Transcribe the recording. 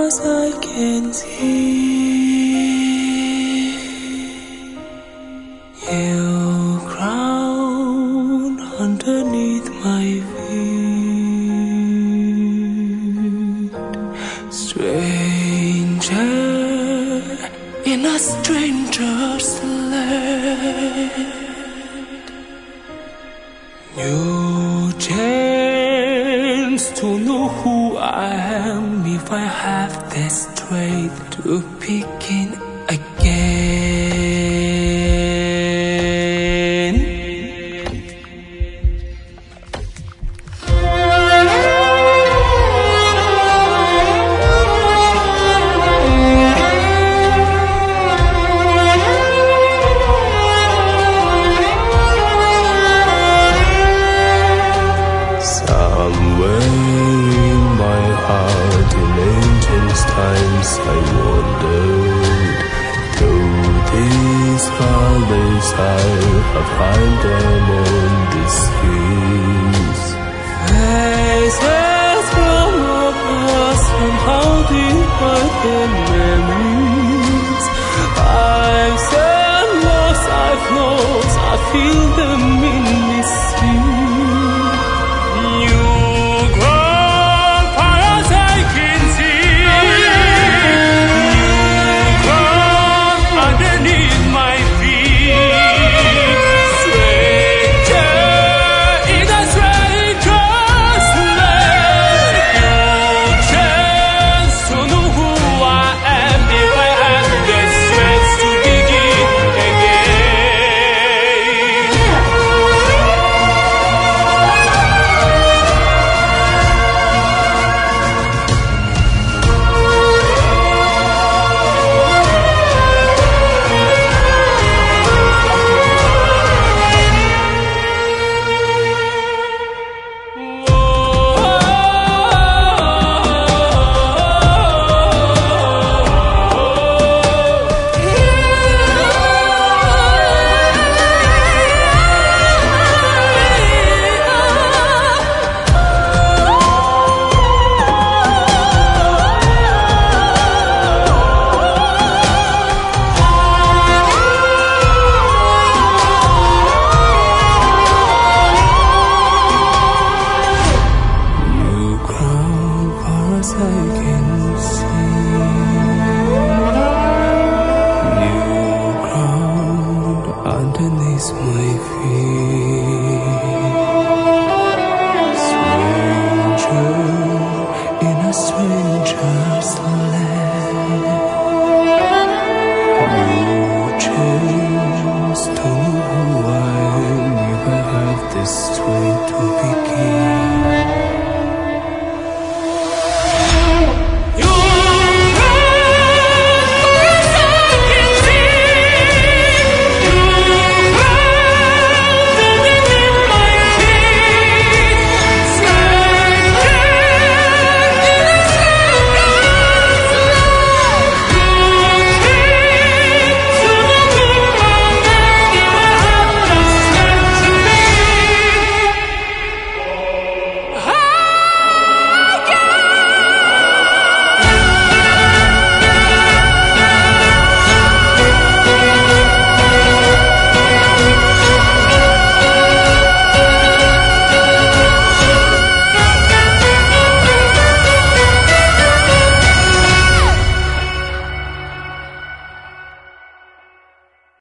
as I can see. You crown underneath my feet. Stranger in a stranger's land. New chance to know who I am if I have the strength to begin again. Somewhere in my heart, in ancient times I wandered. Through these valleys I have climbed them on these hills. Faces from the past, somehow deep within memories. I've seen lost, I've lost, I feel them in this sea. I can see new ground underneath my feet. Stranger in a stranger's land.